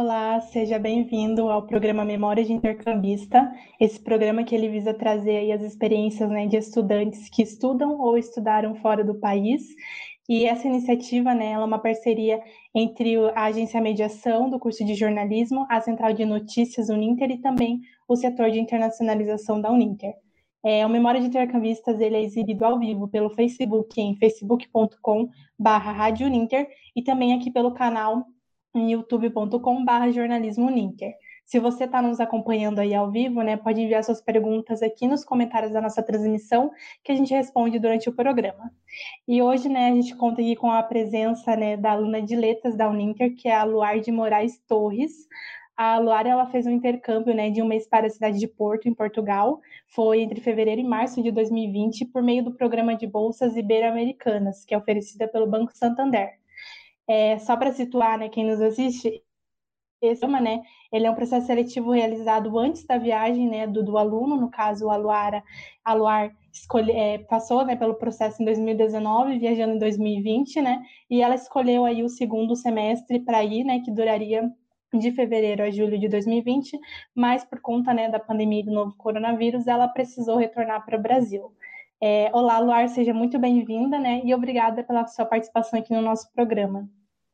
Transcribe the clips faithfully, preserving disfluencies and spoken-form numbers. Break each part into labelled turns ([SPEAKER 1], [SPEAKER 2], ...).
[SPEAKER 1] Olá, seja bem-vindo ao programa Memória de Intercambista, esse programa que ele visa trazer aí as experiências, né, de estudantes que estudam ou estudaram fora do país. E essa iniciativa, né, ela é uma parceria entre a Agência Mediação do curso de jornalismo, a Central de Notícias Uninter e também o setor de internacionalização da Uninter. É, o Memória de Intercambistas ele é exibido ao vivo pelo Facebook em facebook ponto com barra Rádio Uninter e também aqui pelo canal em youtube ponto com barra jornalismo Uninter. Se você está nos acompanhando aí ao vivo, né, pode enviar suas perguntas aqui nos comentários da nossa transmissão, que a gente responde durante o programa. E hoje, né, a gente conta aqui com a presença, né, da aluna de letras da Uninter, que é a Luar de Moraes Torres. A Luar, ela fez um intercâmbio, né, de um mês para a cidade de Porto, em Portugal. Foi entre fevereiro e março de dois mil e vinte, por meio do programa de bolsas Ibero-Americanas, que é oferecida pelo Banco Santander. É, só para situar, né, quem nos assiste, esse programa, né, ele é um processo seletivo realizado antes da viagem, né, do, do aluno, no caso, a Luara, a Luar escolhe, é, passou, né, pelo processo em dois mil e dezenove, viajando em dois mil e vinte, né, e ela escolheu aí o segundo semestre para ir, né, que duraria de fevereiro a julho de dois mil e vinte, mas por conta, né, da pandemia do novo coronavírus, ela precisou retornar para o Brasil. É, olá, Luar, seja muito bem-vinda, né, e obrigada pela sua participação aqui no nosso programa.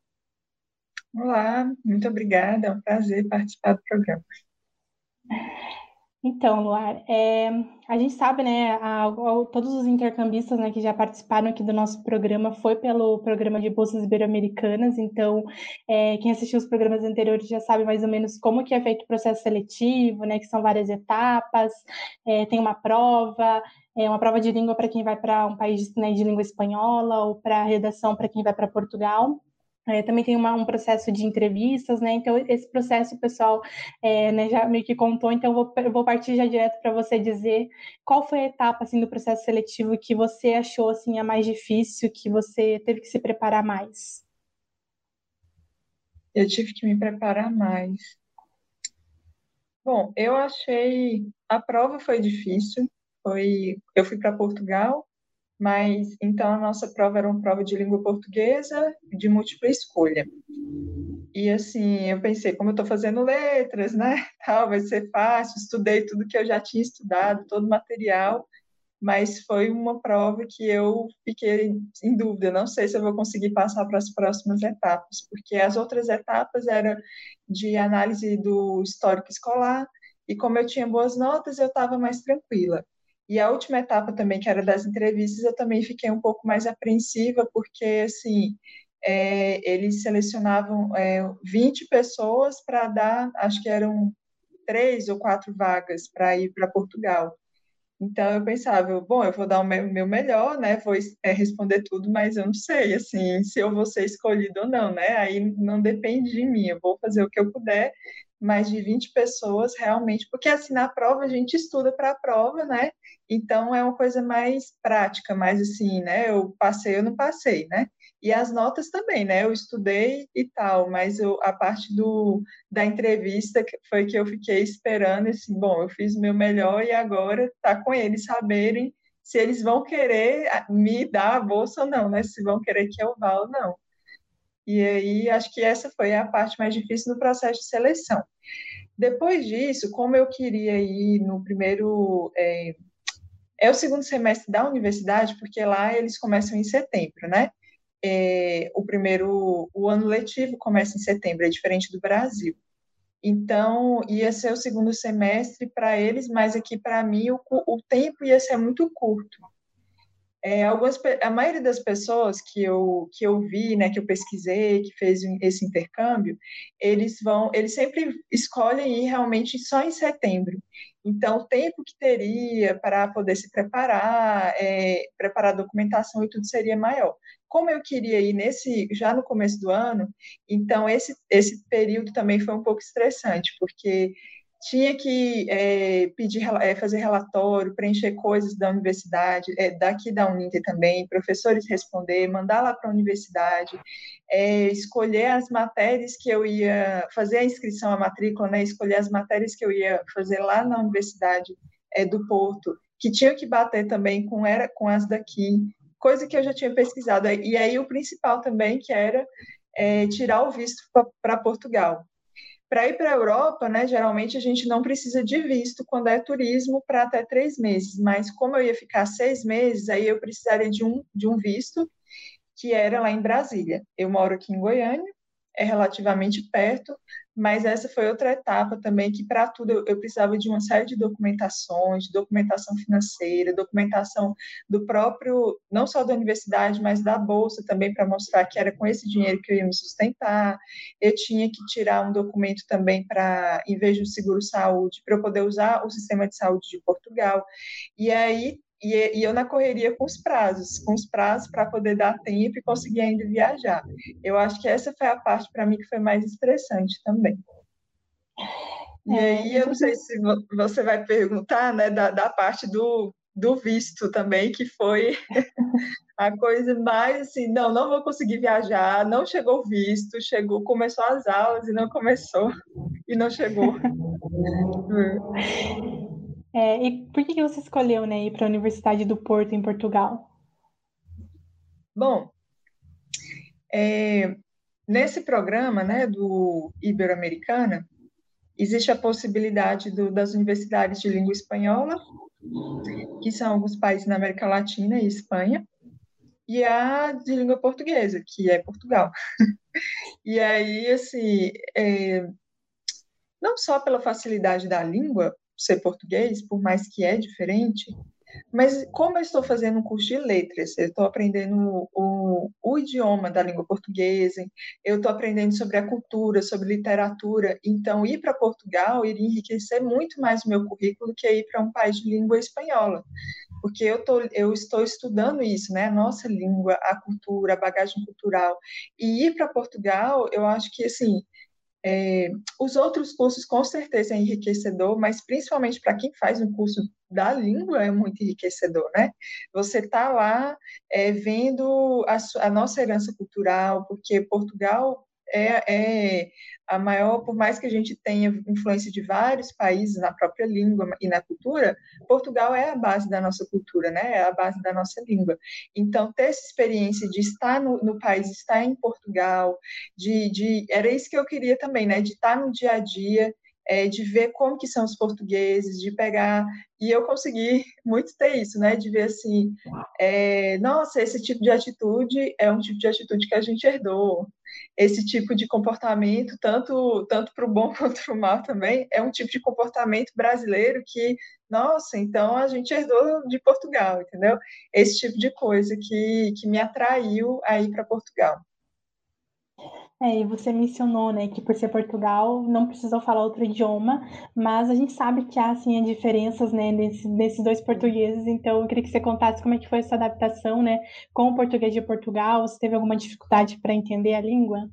[SPEAKER 2] Olá, muito obrigada, é um prazer participar do programa.
[SPEAKER 1] Então, Luar, é, a gente sabe, né, a, a, todos os intercambistas, né, que já participaram aqui do nosso programa foi pelo programa de bolsas ibero-americanas, então é, quem assistiu os programas anteriores já sabe mais ou menos como que é feito o processo seletivo, né, que são várias etapas, é, tem uma prova, é uma prova de língua para quem vai para um país, né, de língua espanhola ou para redação para quem vai para Portugal. É, também tem uma, um processo de entrevistas, né? Então, esse processo, o pessoal é, né, já meio que contou, então eu vou, eu vou partir já direto para você dizer qual foi a etapa assim, do processo seletivo que você achou assim, a mais difícil, que você teve que se preparar mais.
[SPEAKER 2] Eu tive que me preparar mais. Bom, eu achei a prova foi difícil. Foi, eu fui para Portugal, mas então a nossa prova era uma prova de língua portuguesa de múltipla escolha. E assim, eu pensei, como eu estou fazendo letras, né, tal, vai ser fácil. Estudei tudo que eu já tinha estudado, todo o material. Mas foi uma prova que eu fiquei em dúvida, não sei se eu vou conseguir passar para as próximas etapas, porque as outras etapas eram de análise do histórico escolar, e como eu tinha boas notas, eu estava mais tranquila. E a última etapa também, que era das entrevistas, eu também fiquei um pouco mais apreensiva, porque, assim, é, eles selecionavam é, vinte pessoas para dar, acho que eram três ou quatro vagas para ir para Portugal. Então eu pensava, bom, eu vou dar o meu, meu melhor, né? Vou é, responder tudo, mas eu não sei, assim, se eu vou ser escolhido ou não, né? Aí não depende de mim, eu vou fazer o que eu puder, mas de vinte pessoas realmente, porque assim na prova a gente estuda para a prova, né? Então é uma coisa mais prática, mais assim, né? Eu passei, eu não passei, né? E as notas também, né? Eu estudei e tal, mas eu, a parte do, da entrevista que foi que eu fiquei esperando, assim, bom, eu fiz o meu melhor e agora tá com eles saberem se eles vão querer me dar a bolsa ou não, né? Se vão querer que eu vá ou não. E aí, acho que essa foi a parte mais difícil do processo de seleção. Depois disso, como eu queria ir no primeiro. É, é o segundo semestre da universidade, porque lá eles começam em setembro, né? É, o primeiro, o ano letivo começa em setembro, é diferente do Brasil. Então, ia ser o segundo semestre para eles, mas aqui para mim o, o tempo ia ser muito curto. É, algumas, a maioria das pessoas que eu, que eu vi, né, que eu pesquisei, que fez esse intercâmbio, eles vão, eles sempre escolhem ir realmente só em setembro. Então, o tempo que teria para poder se preparar, é, preparar a documentação e tudo seria maior. Como eu queria ir nesse, já no começo do ano, então esse, esse período também foi um pouco estressante, porque tinha que é, pedir, é, fazer relatório, preencher coisas da universidade, é, daqui da Uninter também, professores responder, mandar lá para a universidade, é, escolher as matérias que eu ia fazer a inscrição, a matrícula, né, escolher as matérias que eu ia fazer lá na Universidade é, do Porto, que tinha que bater também com, era, com as daqui, coisa que eu já tinha pesquisado. E aí o principal também, que era é, tirar o visto para Portugal. Para ir para a Europa, né, geralmente a gente não precisa de visto quando é turismo para até três meses, mas como eu ia ficar seis meses, aí eu precisaria de um, de um visto, que era lá em Brasília. Eu moro aqui em Goiânia, é relativamente perto, mas essa foi outra etapa também, que para tudo eu, eu precisava de uma série de documentações, de documentação financeira, documentação do próprio, não só da universidade, mas da bolsa também, para mostrar que era com esse dinheiro que eu ia me sustentar. Eu tinha que tirar um documento também para, em vez de um seguro-saúde, para eu poder usar o sistema de saúde de Portugal. E aí e, e eu na correria com os prazos, com os prazos para poder dar tempo e conseguir ainda viajar. Eu acho que essa foi a parte para mim que foi mais estressante também. E
[SPEAKER 1] É,
[SPEAKER 2] aí,
[SPEAKER 1] e
[SPEAKER 2] eu não
[SPEAKER 1] você,
[SPEAKER 2] sei se vo- você vai perguntar, né, da, da parte do, do visto também, que foi a coisa mais assim, não, não vou conseguir viajar, não chegou o visto, chegou, começou as aulas e não começou, e não chegou.
[SPEAKER 1] é, e por que que você escolheu, né, ir para a Universidade do Porto, em Portugal?
[SPEAKER 2] Bom, é, nesse programa, né, do Ibero-Americana, existe a possibilidade do, das universidades de língua espanhola, que são alguns países na América Latina e Espanha, e a de língua portuguesa, que é Portugal. E aí, assim, é, não só pela facilidade da língua, ser português, por mais que é diferente, mas como eu estou fazendo um curso de letras, eu estou aprendendo o, o idioma da língua portuguesa, eu estou aprendendo sobre a cultura, sobre literatura, então ir para Portugal iria enriquecer muito mais o meu currículo que ir para um país de língua espanhola, porque eu, tô, eu estou estudando isso, né? A nossa língua, a cultura, a bagagem cultural. E ir para Portugal, eu acho que, assim, é, os outros cursos com certeza é enriquecedor, mas principalmente para quem faz um curso da língua é muito enriquecedor, né? Você está lá é, vendo a, a nossa herança cultural, porque Portugal é, é a maior, por mais que a gente tenha influência de vários países na própria língua e na cultura, Portugal é a base da nossa cultura, né? É a base da nossa língua. Então, ter essa experiência de estar no, no país, estar em Portugal, de, de, era isso que eu queria também, né? De estar no dia a dia, é, de ver como que são os portugueses, de pegar, e eu consegui muito ter isso, né? De ver assim, é, nossa, esse tipo de atitude é um tipo de atitude que a gente herdou. Esse tipo de comportamento, tanto tanto para o bom quanto para o mal também, é um tipo de comportamento brasileiro que, nossa, então a gente herdou de Portugal, entendeu? Esse tipo de coisa que, que me atraiu a ir para Portugal.
[SPEAKER 1] É, e você mencionou, né, que por ser Portugal não precisou falar outro idioma, mas a gente sabe que há, assim, diferenças, né, nesse, nesses dois portugueses, então eu queria que você contasse como é que foi essa adaptação, né, com o português de Portugal, se teve alguma dificuldade para entender a língua?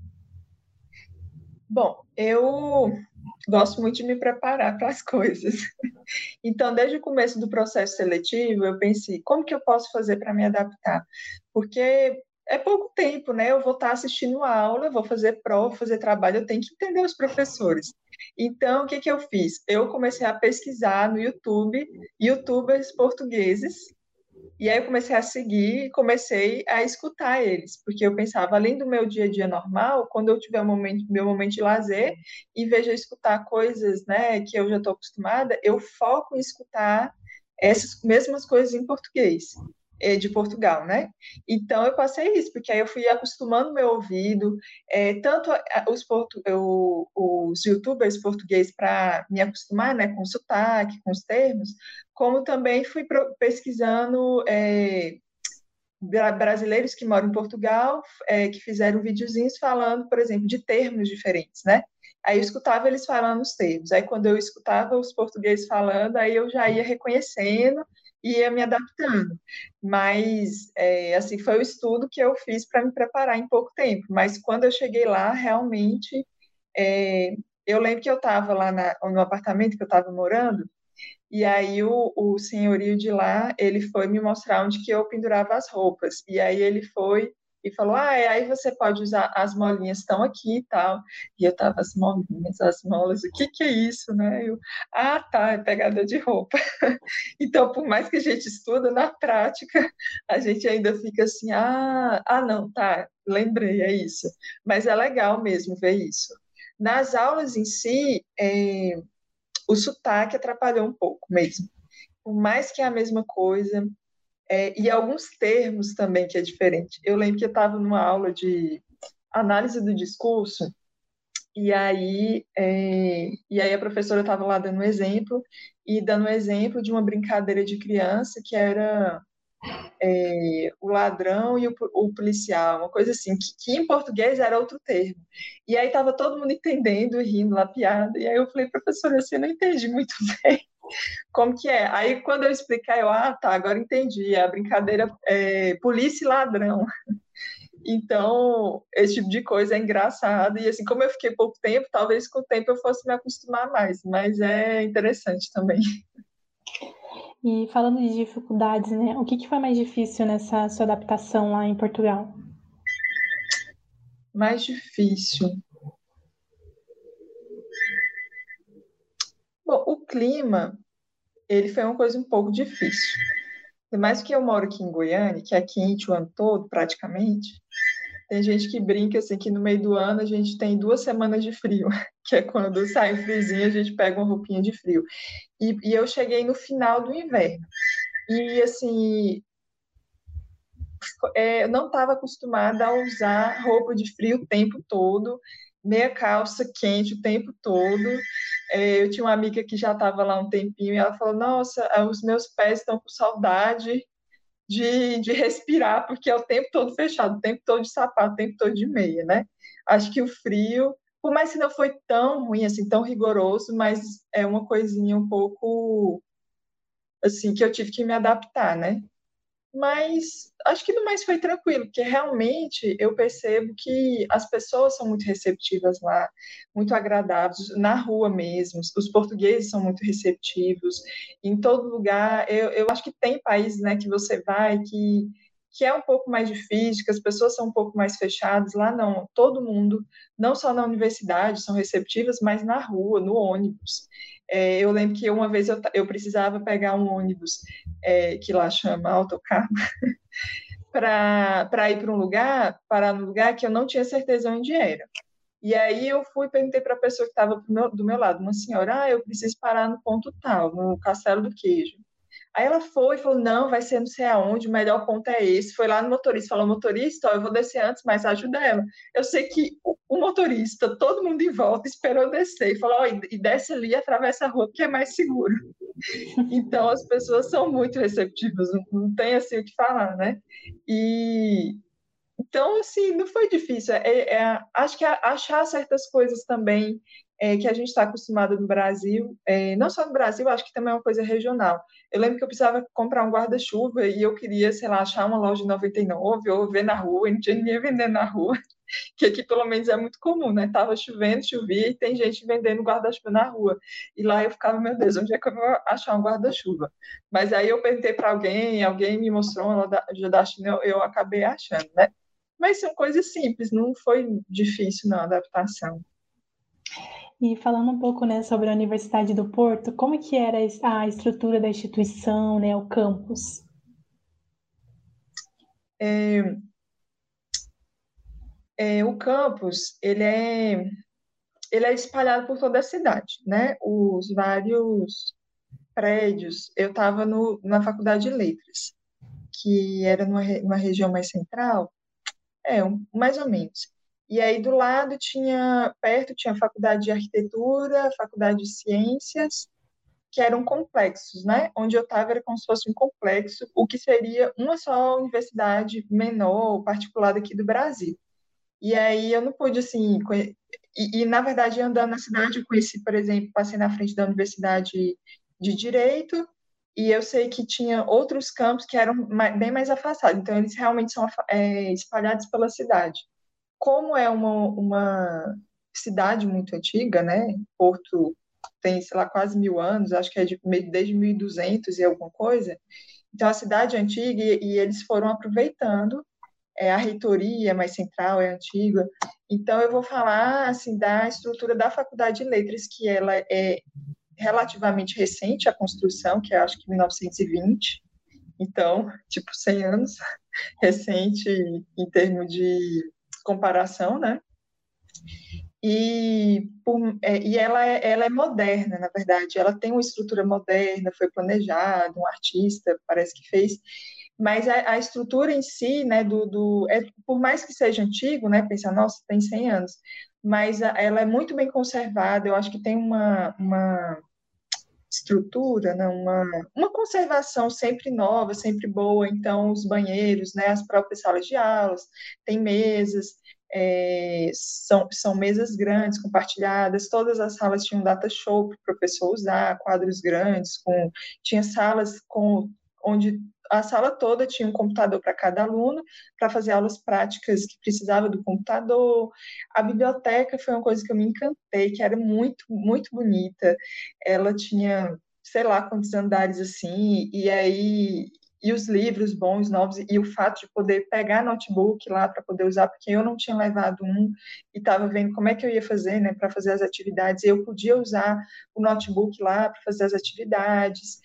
[SPEAKER 2] Bom, eu gosto muito de me preparar para as coisas. Então, desde o começo do processo seletivo, eu pensei, como que eu posso fazer para me adaptar? Porque é pouco tempo, né? Eu vou estar assistindo a aula, vou fazer prova, fazer trabalho, eu tenho que entender os professores. Então, o que que eu fiz? Eu comecei a pesquisar no YouTube, YouTubers portugueses, e aí eu comecei a seguir e comecei a escutar eles, porque eu pensava, além do meu dia a dia normal, quando eu tiver um momento, meu momento de lazer, em vez de eu escutar coisas, né, que eu já estou acostumada, eu foco em escutar essas mesmas coisas em português, eh, de Portugal, né? Então eu passei isso, porque aí eu fui acostumando meu ouvido, é, tanto a- os, portu, eu, os YouTubers portugueses para me acostumar, né, com o sotaque, com os termos, como também fui pro- pesquisando é, bra- brasileiros que moram em Portugal, é, que fizeram videozinhos falando, por exemplo, de termos diferentes, né? Aí eu escutava eles falando os termos. Aí quando eu escutava os portugueses falando, aí eu já ia reconhecendo e ia me adaptando. Mas, é, assim, foi o estudo que eu fiz para me preparar em pouco tempo. Mas quando eu cheguei lá, realmente, é, eu lembro que eu estava lá na, no apartamento que eu estava morando, e aí o, o senhorio de lá, ele foi me mostrar onde que eu pendurava as roupas. E aí ele foi e falou, ah, é, aí você pode usar, as molinhas estão aqui e tal. E eu tava, as molinhas, as molas, o que que é isso, né? Eu, ah, tá, é pegada de roupa. Então, por mais que a gente estuda, na prática, a gente ainda fica assim, ah, ah, não, tá, lembrei, é isso. Mas é legal mesmo ver isso. Nas aulas em si, é, o sotaque atrapalhou um pouco mesmo. Por mais que é a mesma coisa, é, e alguns termos também que é diferente. Eu lembro que eu estava numa aula de análise do discurso, e aí, é, e aí a professora estava lá dando um exemplo, e dando um exemplo de uma brincadeira de criança que era é, o ladrão e o, o policial, uma coisa assim, que, que em português era outro termo. E aí estava todo mundo entendendo e rindo lá, piada. E aí eu falei, professora, assim, eu não entendi muito bem como que é. Aí quando eu explicar, eu, ah, tá, agora entendi, a brincadeira é polícia e ladrão. Então, esse tipo de coisa é engraçado. E assim, como eu fiquei pouco tempo, talvez com o tempo eu fosse me acostumar mais, mas é interessante também.
[SPEAKER 1] E falando de dificuldades, né? O que, que foi mais difícil nessa sua adaptação lá em Portugal?
[SPEAKER 2] Mais difícil. Bom, o clima, ele foi uma coisa um pouco difícil. Por mais que eu moro aqui em Goiânia, que é quente o ano todo, praticamente, tem gente que brinca assim que no meio do ano a gente tem duas semanas de frio, que é quando sai o friozinho, a gente pega uma roupinha de frio. E, e eu cheguei no final do inverno. E assim, é, eu não estava acostumada a usar roupa de frio o tempo todo, meia calça quente o tempo todo. É, eu tinha uma amiga que já estava lá um tempinho e ela falou: Nossa, os meus pés estão com saudade de, de respirar, porque é o tempo todo fechado, o tempo todo de sapato, o tempo todo de meia, né? Acho que o frio, por mais que não foi tão ruim, assim, tão rigoroso, mas é uma coisinha um pouco, assim, que eu tive que me adaptar, né? Mas acho que no mais foi tranquilo, porque realmente eu percebo que as pessoas são muito receptivas lá, muito agradáveis, na rua mesmo, os portugueses são muito receptivos, em todo lugar. Eu, eu acho que tem países, né, que você vai que, que é um pouco mais difícil, que as pessoas são um pouco mais fechadas. Lá não, todo mundo, não só na universidade, são receptivas, mas na rua, no ônibus. É, eu lembro que uma vez eu, eu precisava pegar um ônibus é, que lá chama autocarro, para ir para um lugar, parar num lugar que eu não tinha certeza onde era. E aí eu fui e perguntei para a pessoa que estava do meu lado, uma senhora, ah, eu preciso parar no ponto tal, no Castelo do Queijo. Aí ela foi e falou, não, vai ser não sei aonde, o melhor ponto é esse. Foi lá no motorista, falou, motorista, ó, eu vou descer antes, mas ajuda ela. Eu sei que o, o motorista, todo mundo em volta, esperou eu descer e falou, ó, e desce ali e atravessa a rua, porque é mais seguro. Então, as pessoas são muito receptivas, não, não tem assim o que falar, né? E então, assim, não foi difícil. É, é, acho que achar certas coisas também é, que a gente está acostumado no Brasil, é, não só no Brasil, acho que também é uma coisa regional. Eu lembro que eu precisava comprar um guarda-chuva e eu queria, sei lá, achar uma loja de noventa e nove ou ver na rua, e não tinha ninguém vendendo na rua, que aqui pelo menos é muito comum, né? Tava chovendo, chovia e tem gente vendendo guarda-chuva na rua. E lá eu ficava, meu Deus, onde é que eu vou achar um guarda-chuva? Mas aí eu perguntei para alguém, alguém me mostrou uma loja da China, eu, eu acabei achando, né? Mas são coisas simples, não foi difícil, não, a adaptação.
[SPEAKER 1] E falando um pouco, né, sobre a Universidade do Porto, como que era a estrutura da instituição, né, o campus?
[SPEAKER 2] É, é, o campus, ele é, ele é espalhado por toda a cidade, né? Os vários prédios. Eu estava na Faculdade de Letras, que era numa, numa região mais central, é, um, mais ou menos. E aí do lado tinha, perto tinha a Faculdade de Arquitetura, a Faculdade de Ciências, que eram complexos, né? Onde eu estava era como se fosse um complexo, o que seria uma só universidade menor, particular aqui do Brasil. E aí eu não pude, assim, conhe... e, e, na verdade, andando na cidade, eu conheci, por exemplo, passei na frente da Universidade de Direito, e eu sei que tinha outros campos que eram mais, bem mais afastados, então eles realmente são é, espalhados pela cidade. Como é uma, uma cidade muito antiga, né? Porto tem, sei lá, quase mil anos, acho que é de, desde mil e duzentos e alguma coisa. Então, a cidade é antiga e, e eles foram aproveitando. É, a reitoria é mais central, é antiga. Então, eu vou falar assim, da estrutura da Faculdade de Letras, que ela é relativamente recente, a construção, que é acho que mil novecentos e vinte. Então, tipo, cem anos, recente em termos de comparação, né? E, por, é, e ela, é, ela é moderna, na verdade, ela tem uma estrutura moderna, foi planejada, um artista parece que fez, mas a, a estrutura em si, né, do, do é, por mais que seja antigo, né, pensar, nossa, tem cem anos, mas a, ela é muito bem conservada, eu acho que tem uma, uma estrutura, né, uma, uma conservação sempre nova, sempre boa, então os banheiros, né, as próprias salas de aulas, tem mesas, é, são, são mesas grandes, compartilhadas, todas as salas tinham data show para o professor usar, quadros grandes, com, tinha salas com, onde a sala toda tinha um computador para cada aluno, para fazer aulas práticas que precisava do computador. A biblioteca foi uma coisa que eu me encantei, que era muito, muito bonita. Ela tinha, sei lá quantos andares assim, e aí e os livros bons, novos, e o fato de poder pegar notebook lá para poder usar, porque eu não tinha levado um e estava vendo como é que eu ia fazer, né, para fazer as atividades, e eu podia usar o notebook lá para fazer as atividades.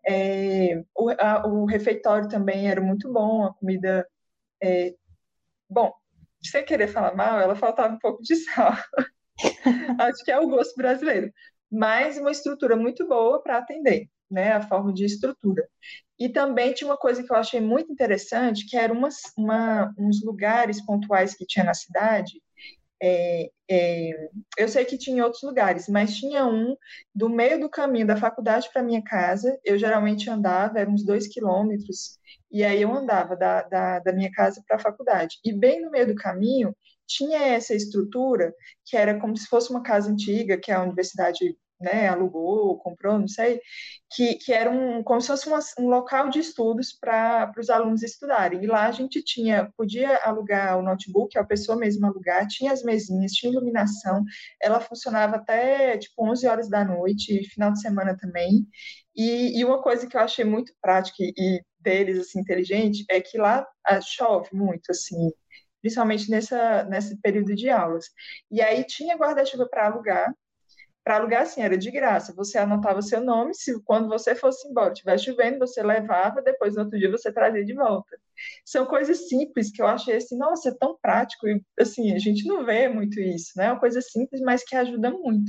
[SPEAKER 2] É, o, a, o refeitório também era muito bom, a comida, é, bom, sem querer falar mal, ela faltava um pouco de sal. Acho que é o gosto brasileiro, mas uma estrutura muito boa para atender, né, a forma de estrutura. E também tinha uma coisa que eu achei muito interessante, que eram umas, uma, uns lugares pontuais que tinha na cidade. É, é, eu sei que tinha em outros lugares, mas tinha um do meio do caminho da faculdade para minha casa. Eu geralmente andava, eram uns dois quilômetros, e aí eu andava da, da, da minha casa para a faculdade. E bem no meio do caminho tinha essa estrutura que era como se fosse uma casa antiga que a universidade, né, alugou, comprou, não sei, que, que era um, como se fosse uma, um local de estudos para os alunos estudarem. E lá a gente tinha, podia alugar o notebook, a pessoa mesma alugar, tinha as mesinhas, tinha iluminação, ela funcionava até tipo onze horas da noite, final de semana também. E, e uma coisa que eu achei muito prática e, e deles, assim, inteligente, é que lá ah, chove muito, assim, principalmente nessa, nesse período de aulas. E aí tinha guarda-chuva para alugar, para alugar, assim, era de graça. Você anotava seu nome, se quando você fosse embora, estiver chovendo, você levava, depois no outro dia você trazia de volta. São coisas simples que eu achei assim, nossa, é tão prático. E, assim, a gente não vê muito isso, né? É uma coisa simples, mas que ajuda muito.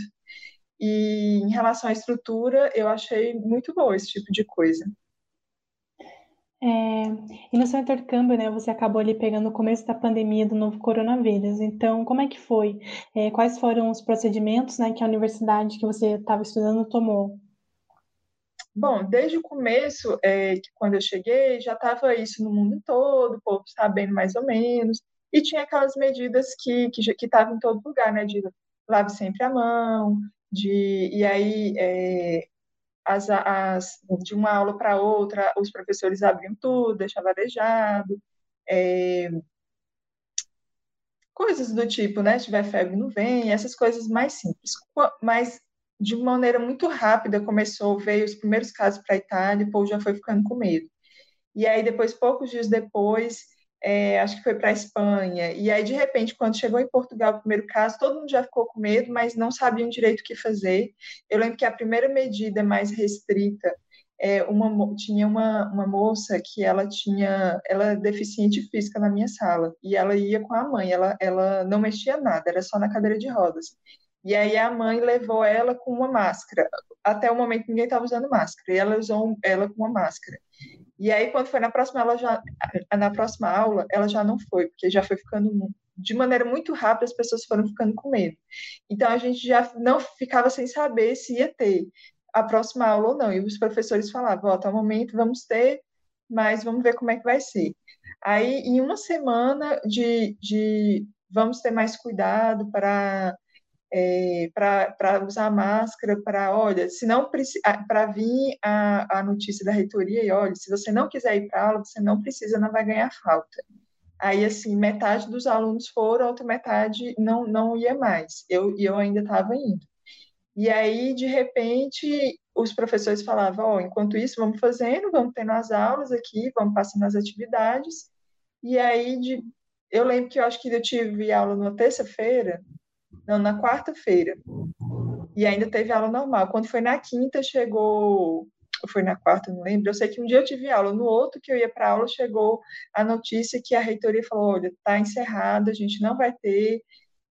[SPEAKER 2] E em relação à estrutura, eu achei muito boa esse tipo de coisa.
[SPEAKER 1] É, e no seu intercâmbio, né, você acabou ali pegando o começo da pandemia do novo coronavírus. Então, como é que foi? É, quais foram os procedimentos, né, que a universidade que você estava estudando tomou?
[SPEAKER 2] Bom, desde o começo, é, que quando eu cheguei, já estava isso no mundo todo, o povo sabendo mais ou menos, e tinha aquelas medidas que que já- que estavam em todo lugar, né? De lave sempre a mão, de e aí é, as, as, de uma aula para outra, os professores abriam tudo, deixavam arejado, é, coisas do tipo, né? Se tiver febre, não vem, essas coisas mais simples. Mas de maneira muito rápida começou, veio os primeiros casos para a Itália, o povo já foi ficando com medo. E aí depois, poucos dias depois, é, acho que foi para a Espanha. E aí, de repente, quando chegou em Portugal o primeiro caso, todo mundo já ficou com medo, mas não sabiam direito o que fazer. Eu lembro que a primeira medida mais restrita é, uma, tinha uma, uma moça que ela tinha, ela é deficiente física na minha sala, e ela ia com a mãe, ela, ela não mexia nada, era só na cadeira de rodas. E aí a mãe levou ela com uma máscara. Até o momento ninguém estava usando máscara, e ela usou ela com uma máscara. E aí, quando foi na próxima aula, já, na próxima aula, ela já não foi, porque já foi ficando de maneira muito rápida, as pessoas foram ficando com medo. Então, a gente já não ficava sem saber se ia ter a próxima aula ou não. E os professores falavam: ó, até o momento vamos ter, mas vamos ver como é que vai ser. Aí, em uma semana de, de vamos ter mais cuidado para é, para usar máscara, para, olha, se não para vir a, a notícia da reitoria e, olha, se você não quiser ir para aula, você não precisa, não vai ganhar falta. Aí, assim, metade dos alunos foram, a outra metade não, não ia mais. Eu, e eu ainda estava indo. E aí, de repente, os professores falavam, ó, oh, enquanto isso, vamos fazendo, vamos tendo as aulas aqui, vamos passando as atividades. E aí, de, eu lembro que eu acho que eu tive aula na terça-feira, não, na quarta-feira, e ainda teve aula normal. Quando foi na quinta, chegou. Ou foi na quarta, não lembro. Eu sei que um dia eu tive aula, no outro que eu ia para aula, chegou a notícia que a reitoria falou: olha, está encerrada, a gente não vai ter.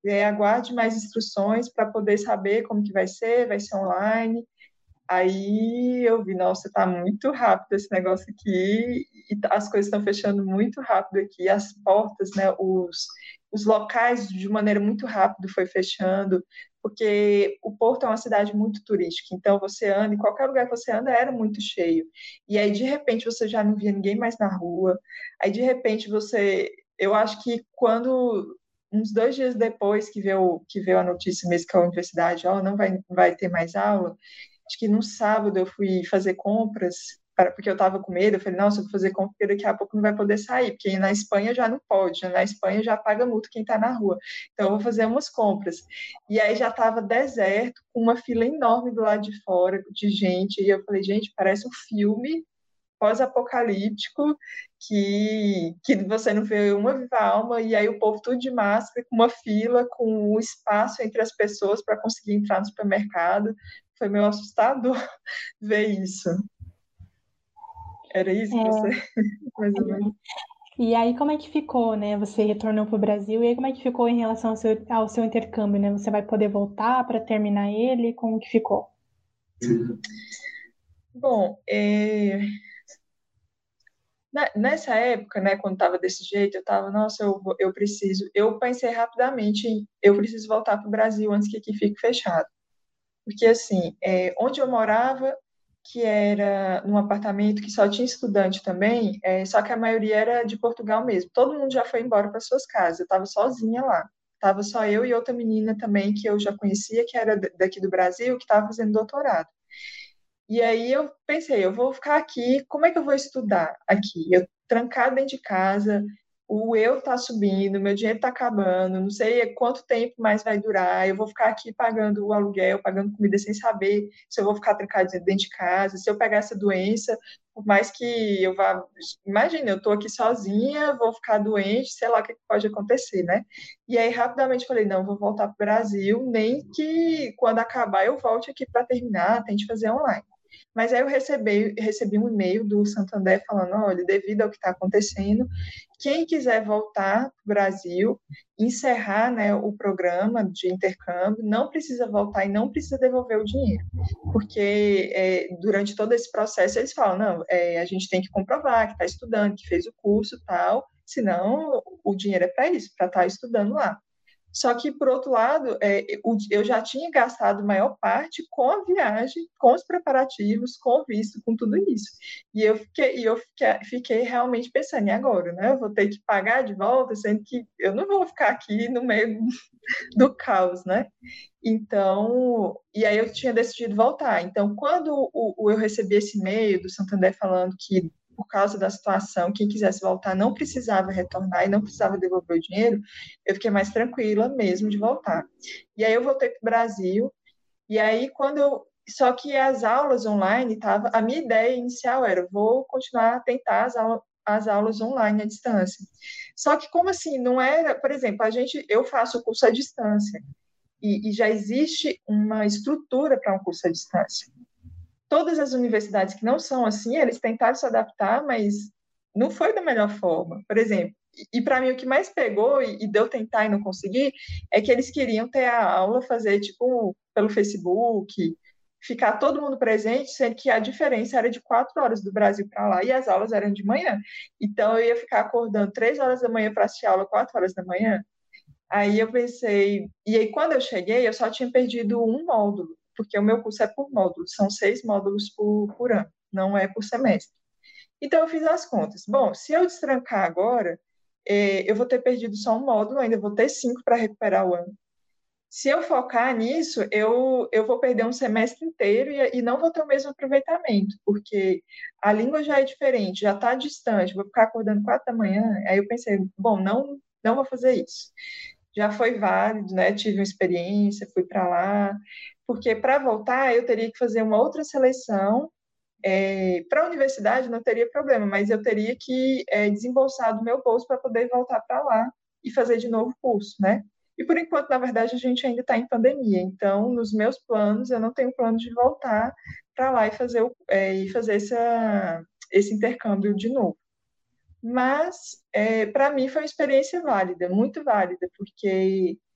[SPEAKER 2] E aí aguarde mais instruções para poder saber como que vai ser, vai ser online. Aí eu vi, nossa, tá muito rápido esse negócio aqui, e as coisas estão fechando muito rápido aqui, as portas, né, os, os locais de maneira muito rápida foi fechando, porque o Porto é uma cidade muito turística, então você anda, em qualquer lugar que você anda era muito cheio, e aí de repente você já não via ninguém mais na rua, aí de repente você, eu acho que quando uns dois dias depois que veio, que veio a notícia mesmo que a universidade, ó, não vai, vai ter mais aula, acho que no sábado eu fui fazer compras, para, porque eu estava com medo, eu falei, nossa, eu vou fazer compra porque daqui a pouco não vai poder sair, porque na Espanha já não pode, né? Na Espanha já paga multa quem está na rua. Então eu vou fazer umas compras. E aí já estava deserto, com uma fila enorme do lado de fora, de gente, e eu falei, gente, parece um filme pós-apocalíptico, que, que você não vê uma viva alma, e aí o povo tudo de máscara, com uma fila, com um espaço entre as pessoas para conseguir entrar no supermercado. Foi meio assustador ver isso. Era isso que você...
[SPEAKER 1] É,
[SPEAKER 2] mais ou menos.
[SPEAKER 1] e aí como é que ficou, né? Você retornou para o Brasil, e aí como é que ficou em relação ao seu, ao seu intercâmbio, né? Você vai poder voltar para terminar ele? Como que ficou?
[SPEAKER 2] Bom, é... nessa época, né, quando estava desse jeito, eu estava, nossa, eu, eu preciso... Eu pensei rapidamente, em, eu preciso voltar para o Brasil antes que aqui fique fechado. Porque, assim, é, onde eu morava, que era num apartamento que só tinha estudante também, é, só que a maioria era de Portugal mesmo. Todo mundo já foi embora para suas casas. Eu estava sozinha lá. Estava só eu e outra menina também que eu já conhecia, que era daqui do Brasil, que estava fazendo doutorado. E aí eu pensei, eu vou ficar aqui, como é que eu vou estudar aqui? Eu trancada dentro de casa, o eu tá subindo, meu dinheiro tá acabando, não sei quanto tempo mais vai durar, eu vou ficar aqui pagando o aluguel, pagando comida sem saber se eu vou ficar trancada dentro de casa, se eu pegar essa doença, por mais que eu vá... Imagina, eu tô aqui sozinha, vou ficar doente, sei lá o que pode acontecer, né? E aí, rapidamente, falei, não, vou voltar para o Brasil, nem que quando acabar eu volte aqui para terminar, tente fazer online. Mas aí eu recebi, recebi um e-mail do Santander falando, olha, devido ao que está acontecendo, quem quiser voltar para o Brasil, encerrar, né, o programa de intercâmbio, não precisa voltar e não precisa devolver o dinheiro. Porque é, durante todo esse processo eles falam, não, é, a gente tem que comprovar que está estudando, que fez o curso e tal, senão o dinheiro é para isso, para estar tá estudando lá. Só que, por outro lado, é, eu já tinha gastado a maior parte com a viagem, com os preparativos, com o visto, com tudo isso. E eu fiquei, eu fiquei, fiquei realmente pensando, e agora, né? Eu vou ter que pagar de volta, sendo que eu não vou ficar aqui no meio do caos, né? Então, e aí eu tinha decidido voltar. Então, quando o, o, eu recebi esse e-mail do Santander falando que por causa da situação, quem quisesse voltar não precisava retornar e não precisava devolver o dinheiro, eu fiquei mais tranquila mesmo de voltar. E aí eu voltei para o Brasil, e aí quando eu... Só que as aulas online, tava, a minha ideia inicial era, vou continuar a tentar as, aula, as aulas online à distância. Só que como assim, não era, por exemplo, a gente, eu faço o curso à distância, e, e já existe uma estrutura para um curso à distância. Todas as universidades que não são assim, eles tentaram se adaptar, mas não foi da melhor forma. Por exemplo, e, e para mim o que mais pegou e, e deu tentar e não conseguir é que eles queriam ter a aula, fazer tipo pelo Facebook, ficar todo mundo presente, sendo que a diferença era de quatro horas do Brasil para lá e as aulas eram de manhã. Então eu ia ficar acordando três horas da manhã para assistir aula quatro horas da manhã. Aí eu pensei, e aí quando eu cheguei, eu só tinha perdido um módulo, porque o meu curso é por módulo, são seis módulos por, por ano, não é por semestre. Então eu fiz as contas. Bom, se eu destrancar agora, eh, eu vou ter perdido só um módulo, ainda vou ter cinco para recuperar o ano. Se eu focar nisso, eu, eu vou perder um semestre inteiro e, e não vou ter o mesmo aproveitamento, porque a língua já é diferente, já está distante, vou ficar acordando quatro da manhã. Aí eu pensei, bom, não, não vou fazer isso. Já foi válido, né? Tive uma experiência, fui para lá, porque para voltar eu teria que fazer uma outra seleção. É, para a universidade não teria problema, mas eu teria que é, desembolsar do meu bolso para poder voltar para lá e fazer de novo o curso, né? E por enquanto, na verdade, a gente ainda está em pandemia, então nos meus planos eu não tenho plano de voltar para lá e fazer, o, é, e fazer essa, esse intercâmbio de novo. Mas, é, para mim, foi uma experiência válida, muito válida, porque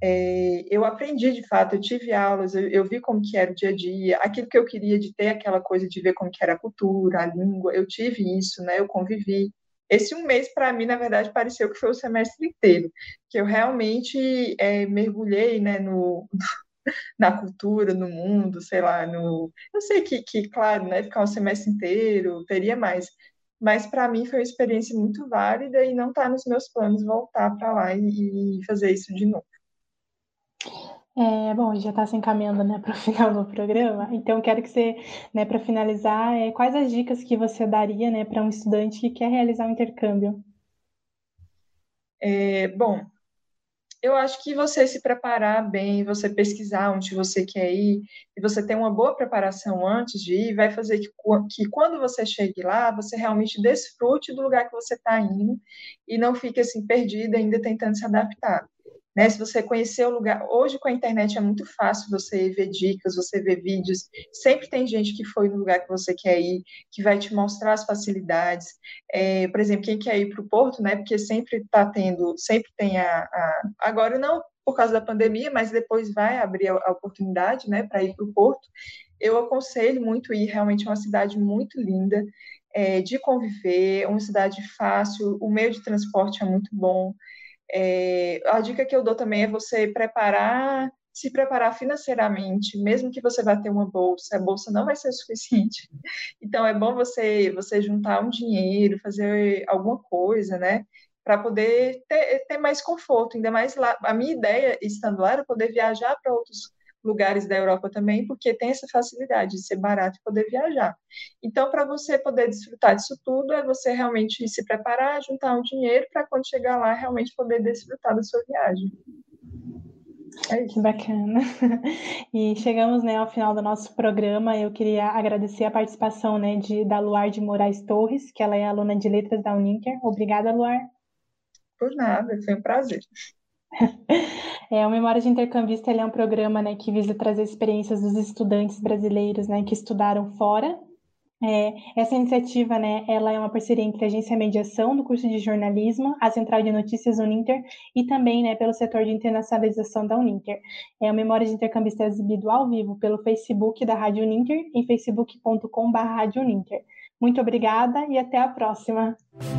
[SPEAKER 2] É, eu aprendi, de fato, eu tive aulas, eu, eu vi como que era o dia a dia, aquilo que eu queria de ter aquela coisa de ver como que era a cultura, a língua, eu tive isso, né? Eu convivi. Esse um mês, para mim, na verdade, pareceu que foi o semestre inteiro, que eu realmente é, mergulhei, né, no, na cultura, no mundo, sei lá, no... Eu sei que, que, claro, né, ficar um semestre inteiro, teria mais, mas para mim foi uma experiência muito válida e não está nos meus planos voltar para lá e, e fazer isso de novo.
[SPEAKER 1] É, bom, já está se encaminhando, né, para o final do programa, então quero que você, né, para finalizar, é, quais as dicas que você daria, né, para um estudante que quer realizar um intercâmbio?
[SPEAKER 2] É, bom, eu acho que você se preparar bem, você pesquisar onde você quer ir, e você ter uma boa preparação antes de ir, vai fazer que, que quando você chegue lá, você realmente desfrute do lugar que você está indo e não fique assim perdido ainda tentando se adaptar. Né? Se você conhecer o lugar, hoje com a internet é muito fácil você ver dicas, você ver vídeos, sempre tem gente que foi no lugar que você quer ir, que vai te mostrar as facilidades. É, por exemplo, quem quer ir para o Porto, né? Porque sempre está tendo, sempre tem a, a, agora não por causa da pandemia, mas depois vai abrir a, a oportunidade, né, para ir para o Porto. Eu aconselho muito ir, realmente é uma cidade muito linda, é, de conviver, é uma cidade fácil, o meio de transporte é muito bom. É, a dica que eu dou também é você preparar, se preparar financeiramente, mesmo que você vá ter uma bolsa, a bolsa não vai ser suficiente. Então é bom você você juntar um dinheiro, fazer alguma coisa, né, para poder ter, ter mais conforto, ainda mais lá. A minha ideia, estando lá, era poder viajar para outros lugares da Europa também, porque tem essa facilidade de ser barato e poder viajar. Então, para você poder desfrutar disso tudo, é você realmente se preparar, juntar um dinheiro para quando chegar lá, realmente poder desfrutar da sua viagem. É
[SPEAKER 1] Que
[SPEAKER 2] isso.
[SPEAKER 1] bacana. E chegamos, né, ao final do nosso programa. Eu queria agradecer a participação, né, de, da Luar de Moraes Torres, que ela é aluna de Letras da Uninter. Obrigada, Luar.
[SPEAKER 2] Por nada, foi um prazer.
[SPEAKER 1] É, o Memória de Intercambista ele é um programa, né, que visa trazer experiências dos estudantes brasileiros, né, que estudaram fora. É, essa iniciativa, né, ela é uma parceria entre a Agência Mediação do curso de jornalismo, a Central de Notícias Uninter e também, né, pelo setor de internacionalização da Uninter. É, o Memória de Intercambista é exibido ao vivo pelo Facebook da Rádio Uninter em facebook ponto com barra Rádio Uninter. Muito obrigada e até a próxima.